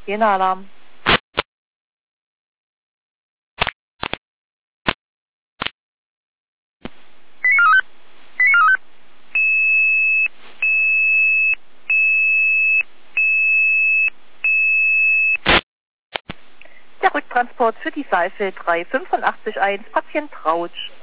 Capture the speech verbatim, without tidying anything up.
Sirene-Alarm. Der Rücktransport für die Seife drei fünf acht eins, Patient Trautsch.